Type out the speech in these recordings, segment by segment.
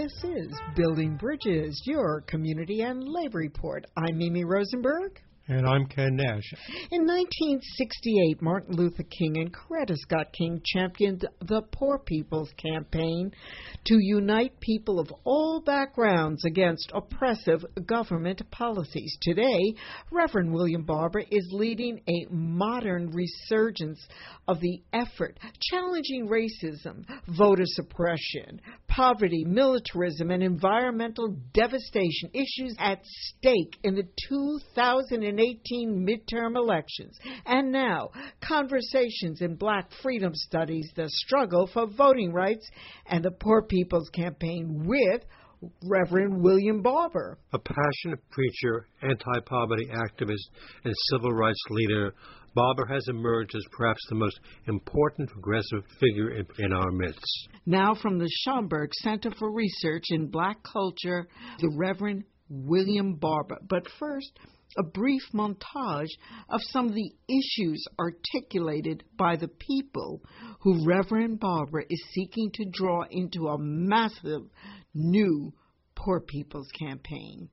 This is Building Bridges, your community and labor report. I'm Mimi Rosenberg. And I'm Ken Nash. In 1968, Martin Luther King and Coretta Scott King championed the Poor People's Campaign to unite people of all backgrounds against oppressive government policies. Today, Reverend William Barber is leading a modern resurgence of the effort, challenging racism, voter suppression, poverty, militarism, and environmental devastation, issues at stake in the 2018 midterm elections. And now, Conversations in Black Freedom Studies, the struggle for voting rights, and the Poor People's Campaign with Reverend William Barber. A passionate preacher, anti-poverty activist, and civil rights leader, Barber has emerged as perhaps the most important progressive figure in our midst. Now from the Schomburg Center for Research in Black Culture, the Reverend William Barber. But first, a brief montage of some of the issues articulated by the people who Reverend Barber is seeking to draw into a massive new Poor People's Campaign.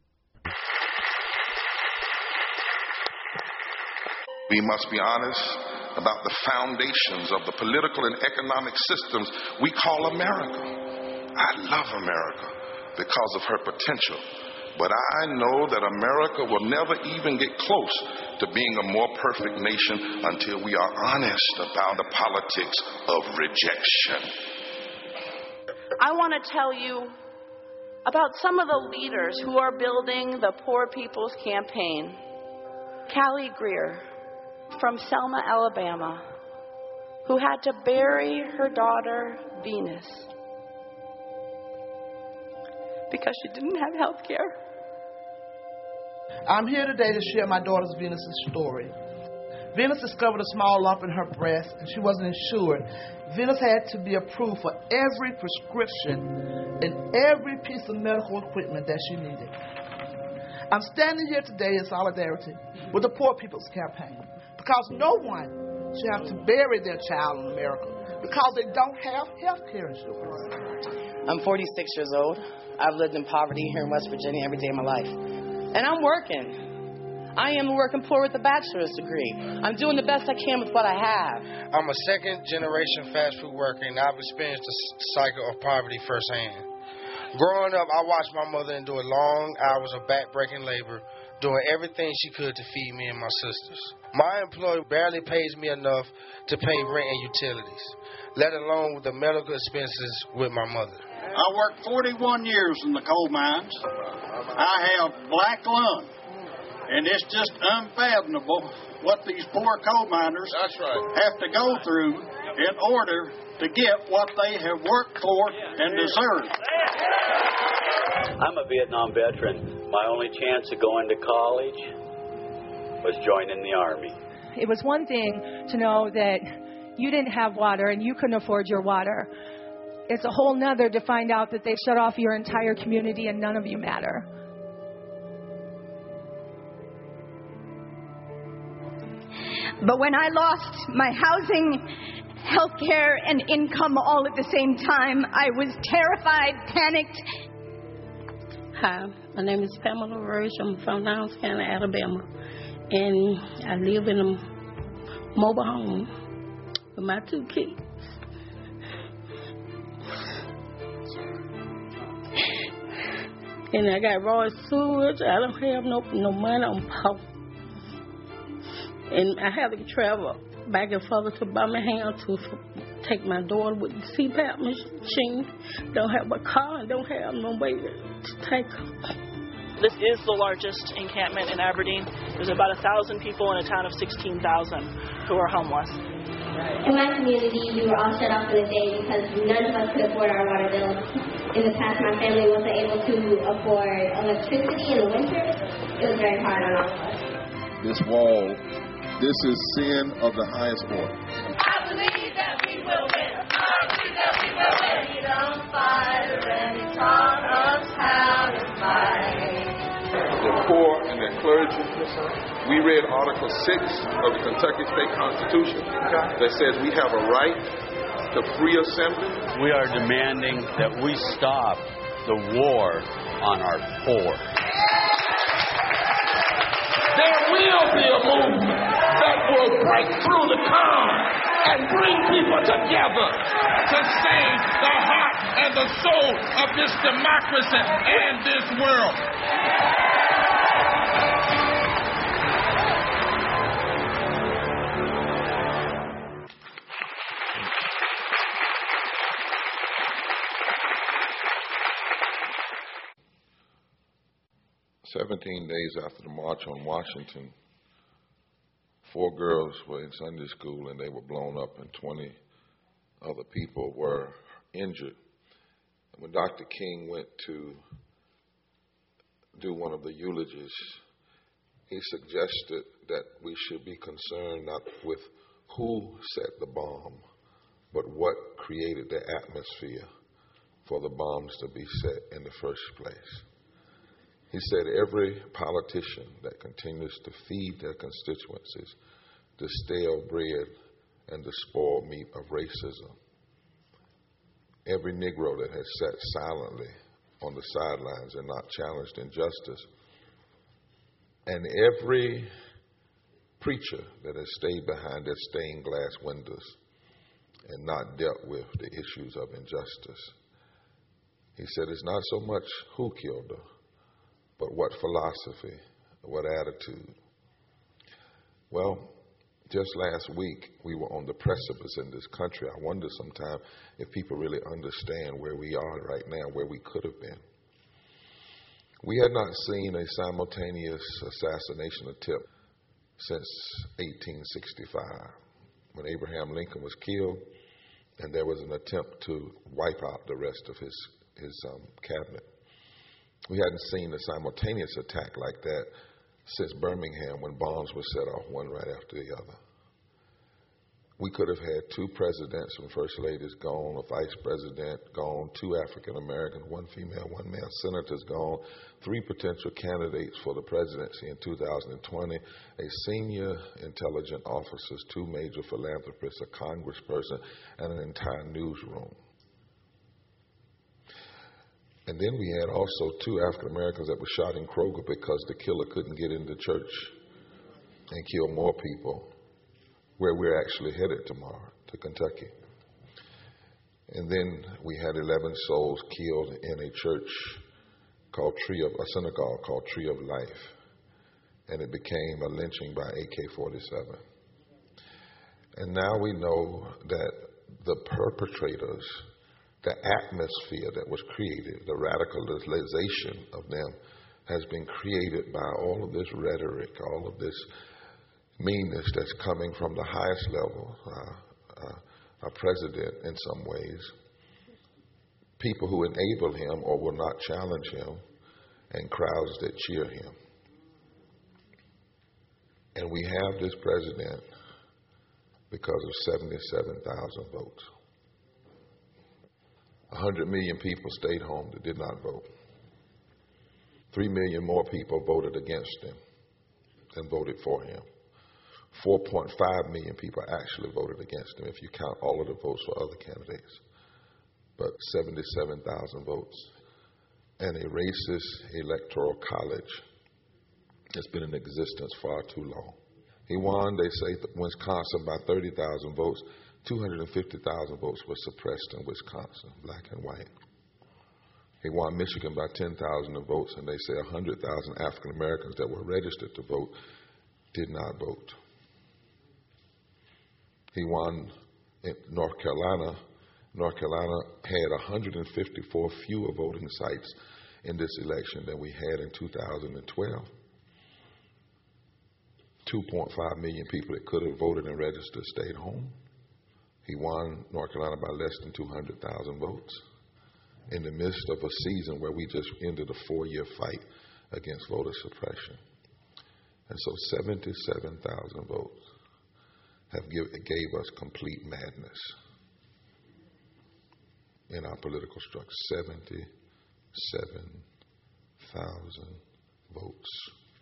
We must be honest about the foundations of the political and economic systems we call America. I love America because of her potential, but I know that America will never even get close to being a more perfect nation until we are honest about the politics of rejection. I want to tell you about some of the leaders who are building the Poor People's Campaign. Callie Greer from Selma, Alabama, who had to bury her daughter, Venus, because she didn't have health care. I'm here today to share my daughter's Venus's story. Venus discovered a small lump in her breast, and she wasn't insured. Venus had to be approved for every prescription and every piece of medical equipment that she needed. I'm standing here today in solidarity with the Poor People's Campaign because no one should have to bury their child in America because they don't have health care insurance. I'm 46 years old. I've lived in poverty here in West Virginia every day of my life. And I'm working. I am working poor with a bachelor's degree. I'm doing the best I can with what I have. I'm a second-generation fast food worker, and I've experienced the cycle of poverty firsthand. Growing up, I watched my mother endure long hours of back-breaking labor, doing everything she could to feed me and my sisters. My employer barely pays me enough to pay rent and utilities, let alone with the medical expenses with my mother. I worked 41 years in the coal mines. I have black lung, and it's just unfathomable what these poor coal miners have to go through in order to get what they have worked for and deserve. I'm a Vietnam veteran. My only chance of going to college was joining the Army. It was one thing to know that you didn't have water and you couldn't afford your water. It's a whole nother to find out that they've shut off your entire community and none of you matter. But when I lost my housing, health care, and income all at the same time, I was terrified, panicked. Hi, my name is Pamela Roach. I'm from Lowndes County, Alabama. And I live in a mobile home with my 2 kids. And I got raw sewage. I don't have no money. I'm poor. And I have to travel back and forth to Birmingham to take my daughter with the CPAP machine. Don't have a car and don't have no way to take her. This is the largest encampment in Aberdeen. There's about 1,000 people in a town of 16,000 who are homeless. In my community, we were all shut off for the day because none of us could afford our water bills. In the past, my family wasn't able to afford electricity in the winter. It was very hard on all of us. This wall, this is sin of the highest order. I believe that we will win. I believe that we will win. Freedom fighter, and he taught us how to fight. The poor and their clergy. We read Article 6 of the Kentucky State Constitution that says we have a right to free assembly. We are demanding that we stop the war on our poor. There will be a movement that will break through the calm and bring people together to save the heart and the soul of this democracy and this world. 17 days after the March on Washington, 4 girls were in Sunday school and they were blown up and 20 other people were injured. And when Dr. King went to do one of the eulogies, he suggested that we should be concerned not with who set the bomb, but what created the atmosphere for the bombs to be set in the first place. He said every politician that continues to feed their constituencies the stale bread and the spoiled meat of racism, every Negro that has sat silently on the sidelines and not challenged injustice, and every preacher that has stayed behind their stained glass windows and not dealt with the issues of injustice. He said it's not so much who killed her, but what philosophy, what attitude. Well, just last week, we were on the precipice in this country. I wonder sometimes if people really understand where we are right now, where we could have been. We had not seen a simultaneous assassination attempt since 1865, when Abraham Lincoln was killed, and there was an attempt to wipe out the rest of his cabinet. We hadn't seen a simultaneous attack like that since Birmingham, when bombs were set off one right after the other. We could have had 2 presidents and first ladies gone, a vice president gone, 2 African Americans, 1 female, 1 male, senators gone, 3 potential candidates for the presidency in 2020, a senior intelligence officers, 2 major philanthropists, a congressperson, and an entire newsroom. And then we had also 2 African Americans that were shot in Kroger because the killer couldn't get into church and kill more people, where we're actually headed tomorrow, to Kentucky. And then we had 11 souls killed in a church called a synagogue called Tree of Life. And it became a lynching by AK-47. And now we know that the perpetrators, the atmosphere that was created, the radicalization of them, has been created by all of this rhetoric, all of this meanness that's coming from the highest level, our president in some ways, people who enable him or will not challenge him, and crowds that cheer him. And we have this president because of 77,000 votes. 100 million people stayed home that did not vote. 3 million more people voted against him than voted for him. 4.5 million people actually voted against him if you count all of the votes for other candidates. But 77,000 votes. And a racist electoral college that's been in existence far too long. He won, they say, Wisconsin by 30,000 votes. 250,000 votes were suppressed in Wisconsin, black and white. He won Michigan by 10,000 votes, and they say 100,000 African Americans that were registered to vote did not vote. He won in North Carolina. North Carolina had 154 fewer voting sites in this election than we had in 2012. 2.5 million people that could have voted and registered stayed home. He won North Carolina by less than 200,000 votes in the midst of a season where we just ended a 4-year fight against voter suppression. And so 77,000 votes gave us complete madness in our political structure. 77,000 votes.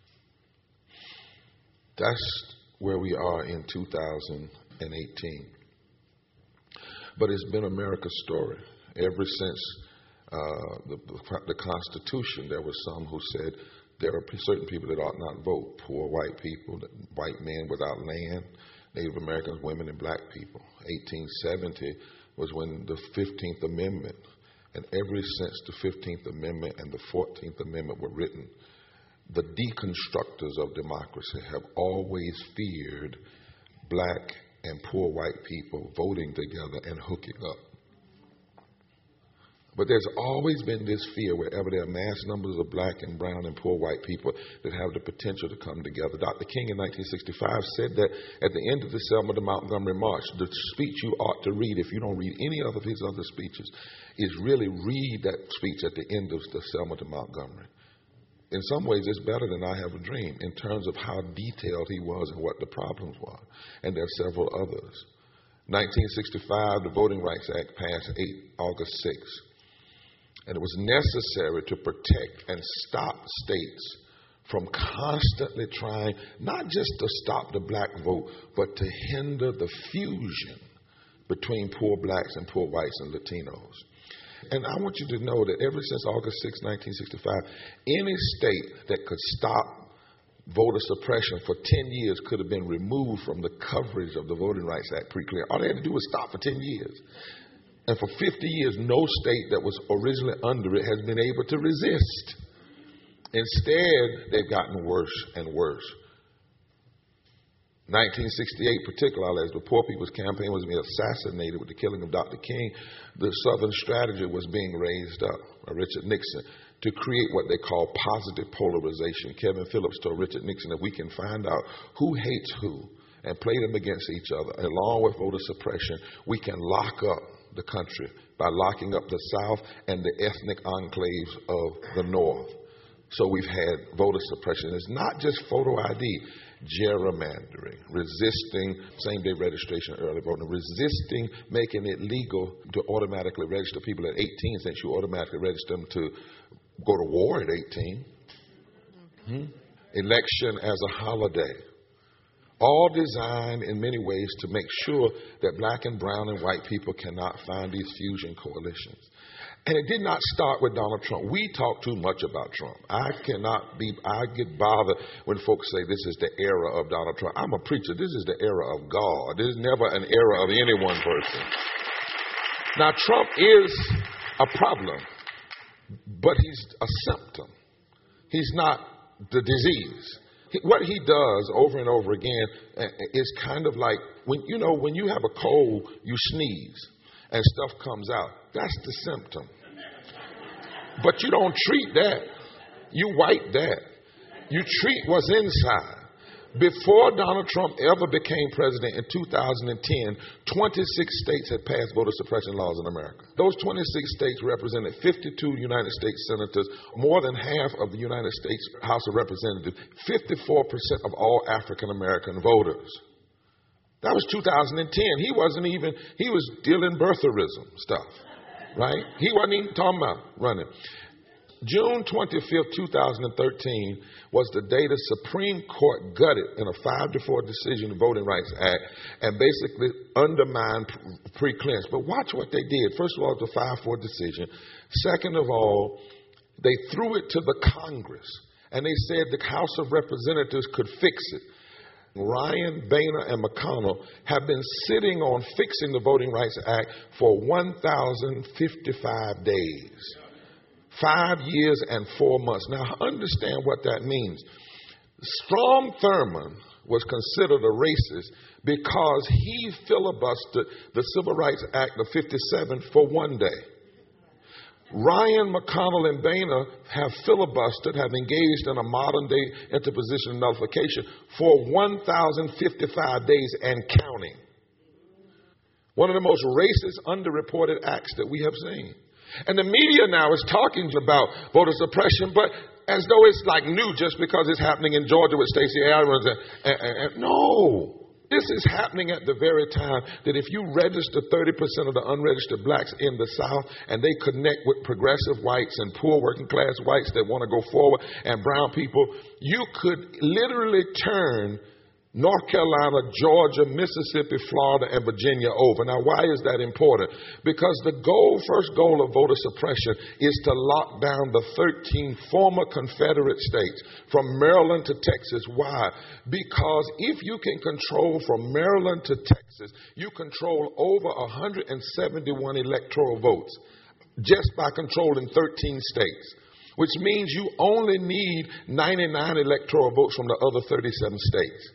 That's where we are in 2018. But it's been America's story ever since the Constitution, there were some who said there are certain people that ought not vote: poor white people, white men without land, Native Americans, women, and black people. 1870 was when the 15th Amendment, and ever since the 15th Amendment and the 14th Amendment were written, the deconstructors of democracy have always feared black and poor white people voting together and hooking up. But there's always been this fear wherever there are mass numbers of black and brown and poor white people that have the potential to come together. Dr. King in 1965 said that at the end of the Selma to Montgomery March, the speech you ought to read, if you don't read any of his other speeches, is really read that speech at the end of the Selma to Montgomery. In some ways, it's better than I Have a Dream in terms of how detailed he was and what the problems were. And there are several others. 1965, the Voting Rights Act passed August 6th. And it was necessary to protect and stop states from constantly trying not just to stop the black vote, but to hinder the fusion between poor blacks and poor whites and Latinos. And I want you to know that ever since August 6, 1965, any state that could stop voter suppression for 10 years could have been removed from the coverage of the Voting Rights Act pre-clear. All they had to do was stop for 10 years. And for 50 years, no state that was originally under it has been able to resist. Instead, they've gotten worse and worse. 1968 particularly, as the Poor People's Campaign was being assassinated with the killing of Dr. King, the Southern strategy was being raised up by Richard Nixon to create what they call positive polarization. Kevin Phillips told Richard Nixon that we can find out who hates who and play them against each other. And along with voter suppression, we can lock up the country by locking up the South and the ethnic enclaves of the North. So we've had voter suppression. It's not just photo ID, gerrymandering, resisting same-day registration, early voting, resisting making it legal to automatically register people at 18 since you automatically register them to go to war at 18. Election as a holiday. All designed in many ways to make sure that black and brown and white people cannot find these fusion coalitions. And it did not start with Donald Trump. We talk too much about Trump. I get bothered when folks say this is the era of Donald Trump. I'm a preacher. This is the era of God. This is never an era of any one person. Now, Trump is a problem, but he's a symptom. He's not the disease. What he does over and over again is kind of like when you have a cold, you sneeze and stuff comes out. That's the symptom. But you don't treat that. You wipe that. You treat what's inside. Before Donald Trump ever became president in 2010, 26 states had passed voter suppression laws in America. Those 26 states represented 52 United States senators, more than half of the United States House of Representatives, 54% of all African American voters. That was 2010. He was dealing birtherism stuff, right? He wasn't even talking about running. June 25th, 2013 was the day the Supreme Court gutted in a 5-4 decision the Voting Rights Act and basically undermined pre-clearance. But watch what they did. First of all, it's a 5-4 decision. Second of all, they threw it to the Congress and they said the House of Representatives could fix it. Ryan, Boehner, and McConnell have been sitting on fixing the Voting Rights Act for 1,055 days. 5 years and 4 months. Now, understand what that means. Strom Thurmond was considered a racist because he filibustered the Civil Rights Act of 57 for one day. Ryan, McConnell, and Boehner have filibustered, have engaged in a modern-day interposition of nullification for 1,055 days and counting. One of the most racist, underreported acts that we have seen. And the media now is talking about voter suppression, but as though it's like new just because it's happening in Georgia with Stacey Abrams. No, this is happening at the very time that if you register 30% of the unregistered blacks in the South and they connect with progressive whites and poor working class whites that want to go forward and brown people, you could literally turn North Carolina, Georgia, Mississippi, Florida, and Virginia over. Now, why is that important? Because the first goal of voter suppression is to lock down the 13 former Confederate states from Maryland to Texas. Why? Because if you can control from Maryland to Texas, you control over 171 electoral votes just by controlling 13 states, which means you only need 99 electoral votes from the other 37 states.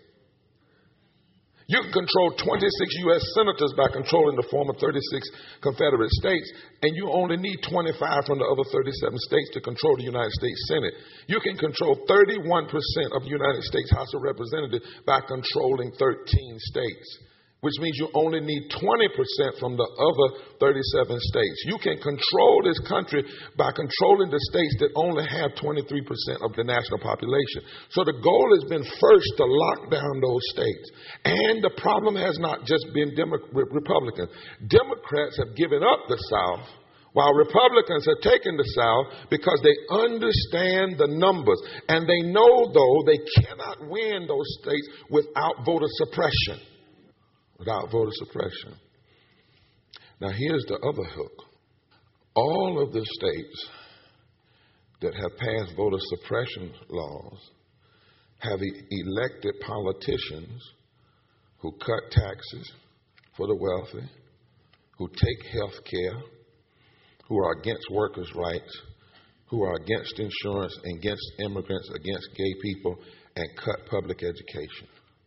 You can control 26 U.S. senators by controlling the former 36 Confederate states, and you only need 25 from the other 37 states to control the United States Senate. You can control 31% of the United States House of Representatives by controlling 13 states, which means you only need 20% from the other 37 states. You can control this country by controlling the states that only have 23% of the national population. So the goal has been first to lock down those states. And the problem has not just been Republicans. Democrats have given up the South, while Republicans have taken the South because they understand the numbers. And they know, though, they cannot win those states without voter suppression. Without voter suppression. Now, here's the other hook. All of the states that have passed voter suppression laws have elected politicians who cut taxes for the wealthy, who take health care, who are against workers' rights, who are against insurance, against immigrants, against gay people, and cut public education.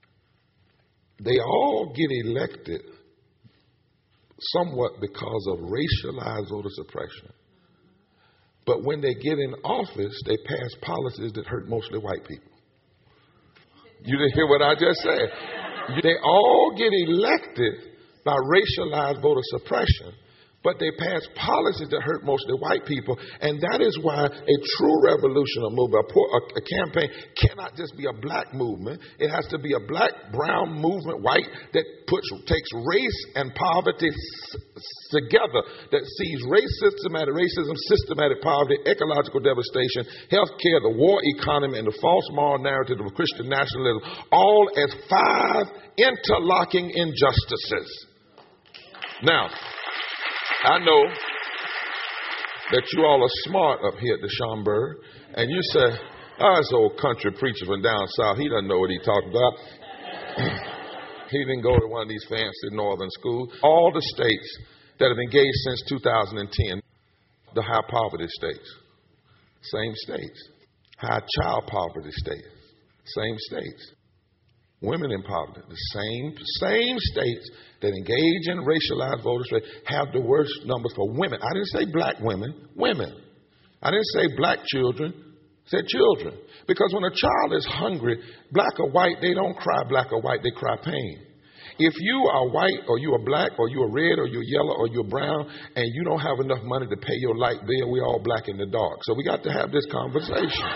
They all get elected somewhat because of racialized voter suppression. But when they get in office, they pass policies that hurt mostly white people. You didn't hear what I just said. They all get elected by racialized voter suppression, but they pass policies that hurt mostly white people. And that is why a true revolution or movement, a campaign, cannot just be a black movement. It has to be a black, brown movement, white, that takes race and poverty together, that sees systematic racism, systematic poverty, ecological devastation, health care, the war economy, and the false moral narrative of Christian nationalism, all as 5 interlocking injustices. Now, I know that you all are smart up here at the Schomburg, and you say, oh, this old country preacher from down south, he doesn't know what he's talking about. He didn't go to one of these fancy northern schools. All the states that have engaged since 2010, the high poverty states, same states. High child poverty states, same states. Women in poverty, the same states that engage in racialized voter suppression have the worst numbers for women. I didn't say black women, women. I didn't say black children, I said children. Because when a child is hungry, black or white, they don't cry black or white, they cry pain. If you are white or you are black or you are red or you're yellow or you're brown and you don't have enough money to pay your light bill, we're all black in the dark. So we got to have this conversation.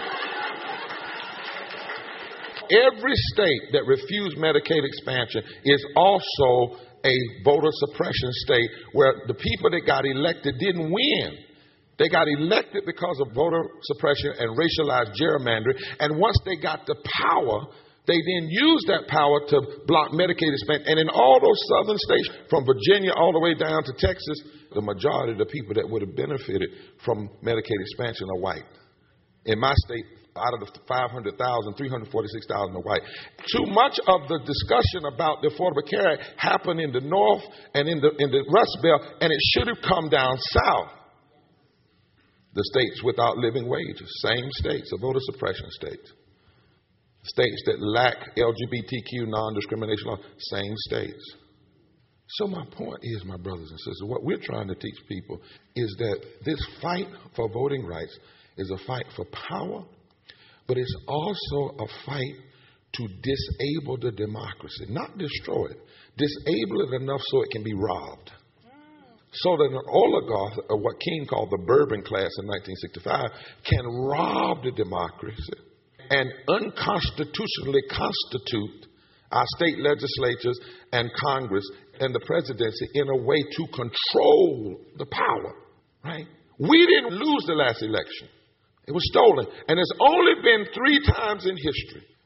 Every state that refused Medicaid expansion is also a voter suppression state where the people that got elected didn't win. They got elected because of voter suppression and racialized gerrymandering. And once they got the power, they then used that power to block Medicaid expansion. And in all those southern states, from Virginia all the way down to Texas, the majority of the people that would have benefited from Medicaid expansion are white. In my state, out of the 500,000, 346,000 are white. Too much of the discussion about the Affordable Care Act happened in the North and in the Rust Belt, and it should have come down south. The states without living wages, same states, the voter suppression states. States that lack LGBTQ non-discrimination law, same states. So my point is, my brothers and sisters, what we're trying to teach people is that this fight for voting rights is a fight for power, but it's also a fight to disable the democracy, not destroy it. Disable it enough so it can be robbed. So that an oligarch, or what King called the Bourbon class in 1965, can rob the democracy and unconstitutionally constitute our state legislatures and Congress and the presidency in a way to control the power, right? We didn't lose the last election. It was stolen. And it's only been 3 times in history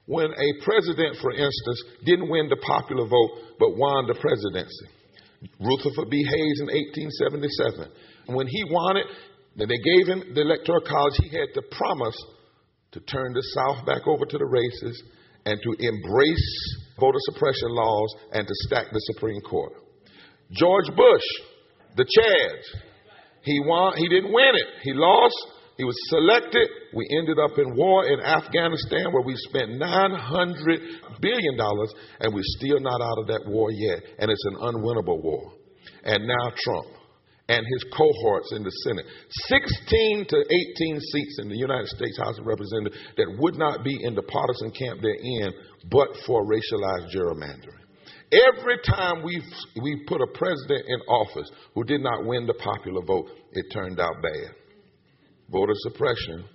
when a president, for instance, didn't win the popular vote but won the presidency. Rutherford B. Hayes in 1877. When he won it, then they gave him the Electoral College. He had to promise to turn the South back over to the races and to embrace voter suppression laws and to stack the Supreme Court. George Bush, the Chads, he won. He didn't win it. He lost. He was selected. We ended up in war in Afghanistan where we spent $900 billion and we're still not out of that war yet. And it's an unwinnable war. And now Trump and his cohorts in the Senate. 16 to 18 seats in the United States House of Representatives that would not be in the partisan camp they're in but for racialized gerrymandering. Every time we put a president in office who did not win the popular vote, it turned out bad. Voter suppression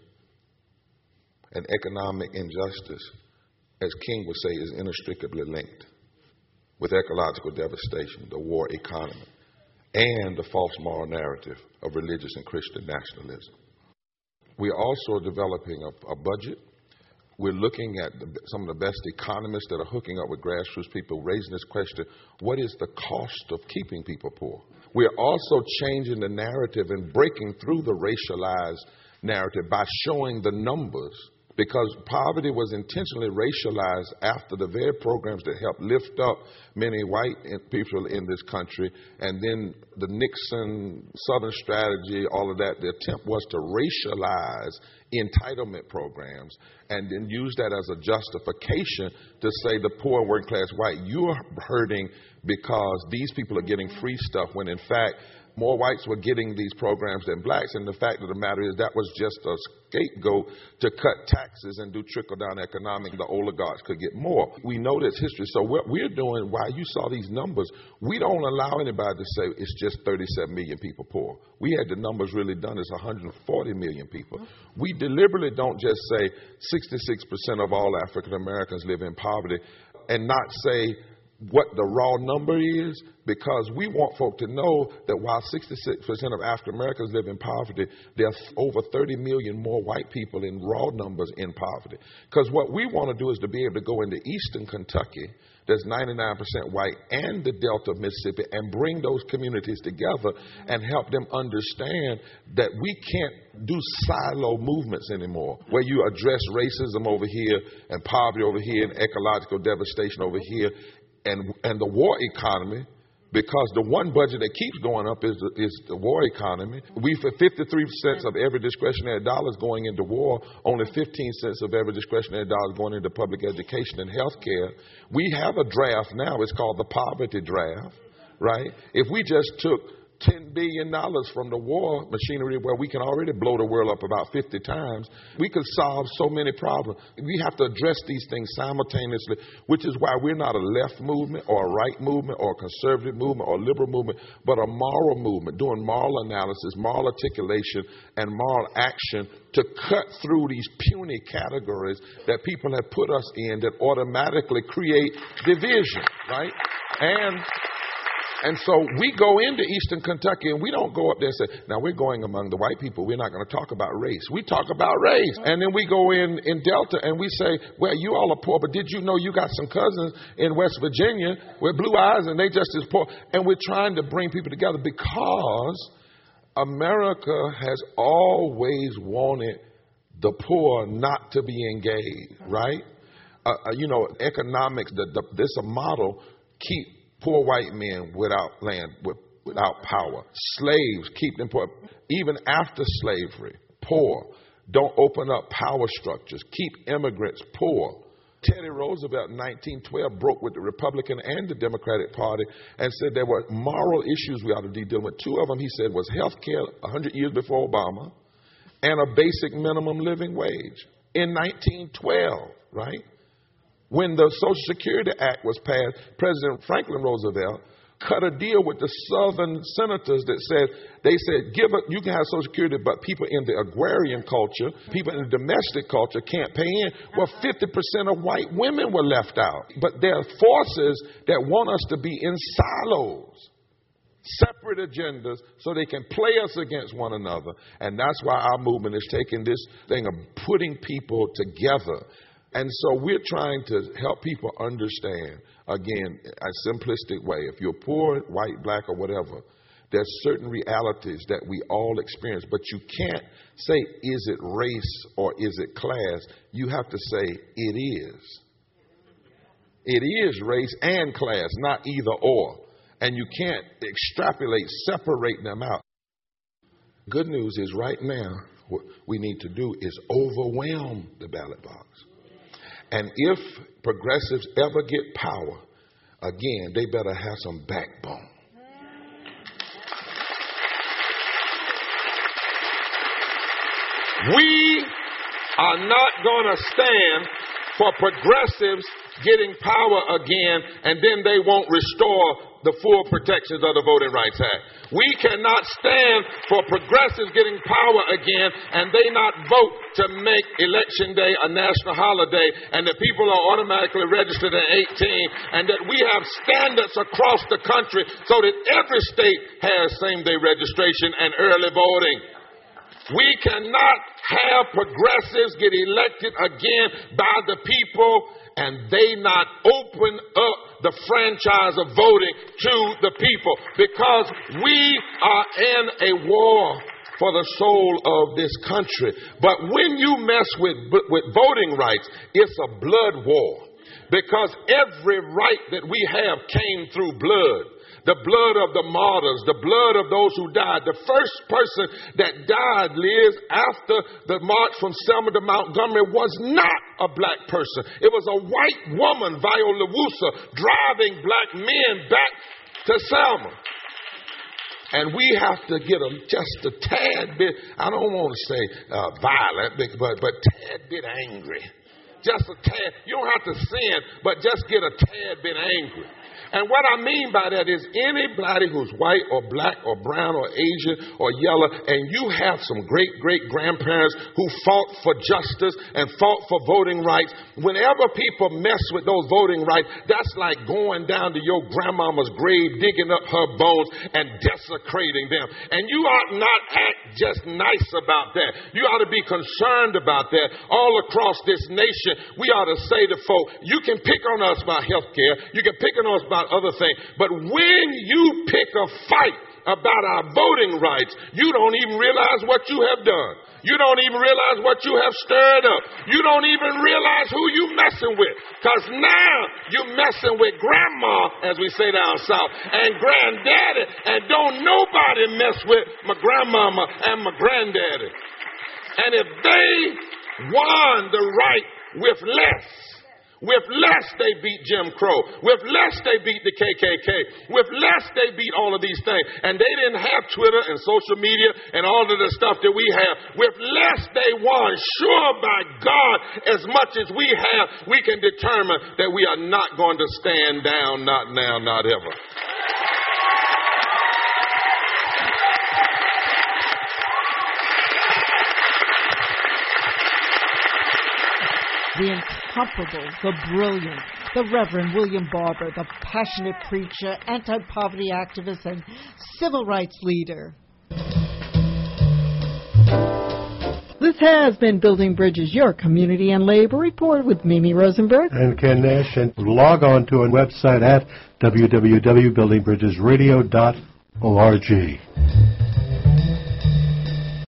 and economic injustice, as King would say, is inextricably linked with ecological devastation, the war economy, and the false moral narrative of religious and Christian nationalism. We are also developing a budget. We're looking at some of the best economists that are hooking up with grassroots people, raising this question, what is the cost of keeping people poor? We're also changing the narrative and breaking through the racialized narrative by showing the numbers, because poverty was intentionally racialized after the very programs that helped lift up many white people in this country, and then the Nixon Southern strategy, all of that, the attempt was to racialize entitlement programs and then use that as a justification to say the poor working class white, you're hurting because these people are getting free stuff, when in fact more whites were getting these programs than blacks. And the fact of the matter is that was just a scapegoat to cut taxes and do trickle-down economics. The oligarchs could get more. We know this history. So what we're doing, while you saw these numbers, we don't allow anybody to say it's just 37 million people poor. We had the numbers really done. It's 140 million people. We deliberately don't just say 66% of all African Americans live in poverty and not say what the raw number is, because we want folk to know that while 66% of African Americans live in poverty, there are over 30 million more white people in raw numbers in poverty. Because what we want to do is to be able to go into eastern Kentucky, that's 99% white, and the Delta of Mississippi, and bring those communities together and help them understand that we can't do silo movements anymore, where you address racism over here and poverty over here and ecological devastation over here, and the war economy, because the one budget that keeps going up is the war economy. For 53 cents of every discretionary dollar is going into war, only 15 cents of every discretionary dollar is going into public education and health care. We have a draft now. It's called the poverty draft, right? If we just took $10 billion from the war machinery, where we can already blow the world up about 50 times, we could solve so many problems. We have to address these things simultaneously, which is why we're not a left movement or a right movement or a conservative movement or a liberal movement, but a moral movement, doing moral analysis, moral articulation, and moral action to cut through these puny categories that people have put us in that automatically create division, right? And so we go into eastern Kentucky and we don't go up there and say, now we're going among the white people, we're not going to talk about race. We talk about race. And then we go in Delta and we say, well, you all are poor, but did you know you got some cousins in West Virginia with blue eyes and they just as poor? And we're trying to bring people together because America has always wanted the poor not to be engaged, right? Economics, this a model, keep poor white men without land, without power. Slaves, keep them poor. Even after slavery, poor. Don't open up power structures. Keep immigrants poor. Teddy Roosevelt in 1912 broke with the Republican and the Democratic Party and said there were moral issues we ought to be dealing with. Two of them, he said, was health care 100 years before Obama and a basic minimum living wage. In 1912, right? When the Social Security Act was passed, President Franklin Roosevelt cut a deal with the Southern senators that said, you can have Social Security, but people in the agrarian culture, people in the domestic culture can't pay in. Well, 50% of white women were left out. But there are forces that want us to be in silos, separate agendas, so they can play us against one another. And that's why our movement is taking this thing of putting people together. And so we're trying to help people understand, again, a simplistic way. If you're poor, white, black, or whatever, there's certain realities that we all experience. But you can't say, is it race or is it class? You have to say, it is. It is race and class, not either or. And you can't extrapolate, separate them out. Good news is right now, what we need to do is overwhelm the ballot box. And if progressives ever get power, again, they better have some backbone. We are not going to stand for progressives getting power again, and then they won't restore the full protections of the Voting Rights Act. We cannot stand for progressives getting power again and they not vote to make Election Day a national holiday and that people are automatically registered at 18 and that we have standards across the country so that every state has same-day registration and early voting. We cannot have progressives get elected again by the people and they not open up the franchise of voting to the people, because we are in a war for the soul of this country. But when you mess with voting rights, it's a blood war, because every right that we have came through blood. The blood of the martyrs, the blood of those who died. The first person that died, Liz, after the march from Selma to Montgomery was not a black person. It was a white woman, Viola Woosa, driving black men back to Selma. And we have to get them just a tad bit, I don't want to say violent, but tad bit angry. Just a tad. You don't have to sin, but just get a tad bit angry. And what I mean by that is anybody who's white or black or brown or Asian or yellow, and you have some great-great-grandparents who fought for justice and fought for voting rights, whenever people mess with those voting rights, that's like going down to your grandmama's grave, digging up her bones and desecrating them. And you ought not act just nice about that. You ought to be concerned about that. All across this nation, we ought to say to folk, you can pick on us about health care, you can pick on us about other things, but when you pick a fight about our voting rights, you don't even realize what you have done. You don't even realize what you have stirred up. You don't even realize who you messing with, because now you're messing with grandma, as we say down south, and granddaddy, and don't nobody mess with my grandmama and my granddaddy. And if they won the right with less they beat Jim Crow. With less they beat the KKK. With less they beat all of these things. And they didn't have Twitter and social media and all of the stuff that we have. With less they won. Sure, by God, as much as we have, we can determine that we are not going to stand down, not now, not ever. The incomparable, the brilliant, the Reverend William Barber, the passionate preacher, anti-poverty activist, and civil rights leader. This has been Building Bridges, your community and labor report with Mimi Rosenberg and Ken Nash. And log on to our website at www.buildingbridgesradio.org.